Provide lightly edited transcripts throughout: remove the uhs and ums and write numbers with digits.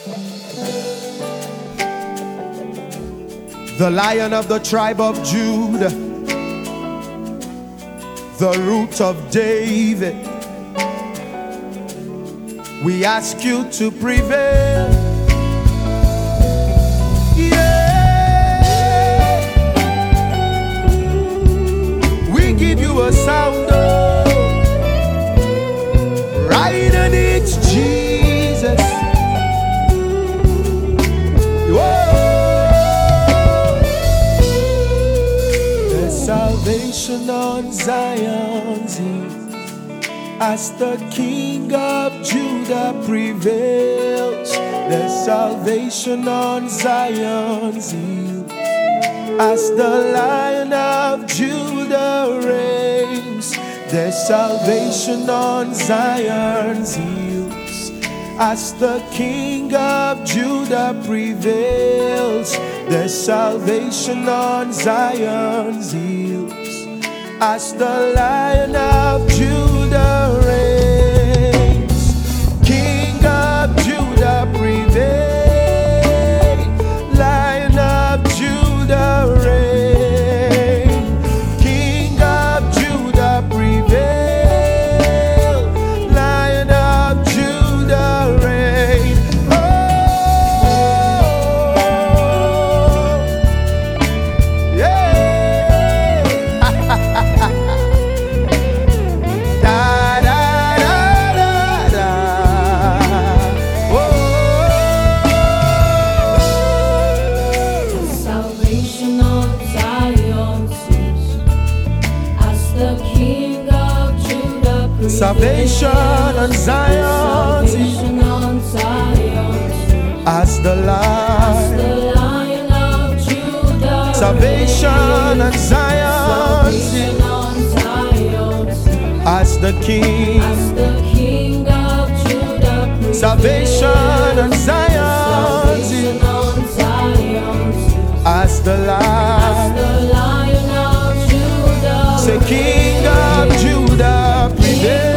The Lion of the tribe of Judah, the Root of David, we ask you to prevail. Yeah, we give you a sound, right, and it's Jesus. Salvation on Zion's hill, as the King of Judah prevails. There's salvation on Zion's hill, as the Lion of Judah reigns. There's salvation on Zion's hills, as the King of Judah prevails. There's salvation on Zion's hills, as the Lion of Judah reigns. King of Judah prevail, Lion of Judah reign. King of Judah prevail, Lion of Judah reign. Salvation on Zion, as the Lion of Judah. Salvation on Zion, as the King of Judah. Salvation on Zion, as the Lion of Judah. Say, King of Judah prevail.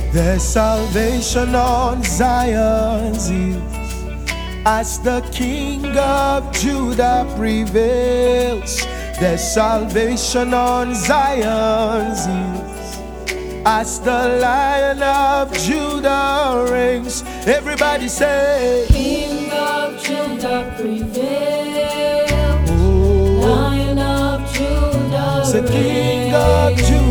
There's salvation on Zion's hills as the King of Judah prevails. There's salvation on Zion's hills as the Lion of Judah reigns. Everybody say, King of Judah prevails. Oh. Lion of Judah say, King of Judah.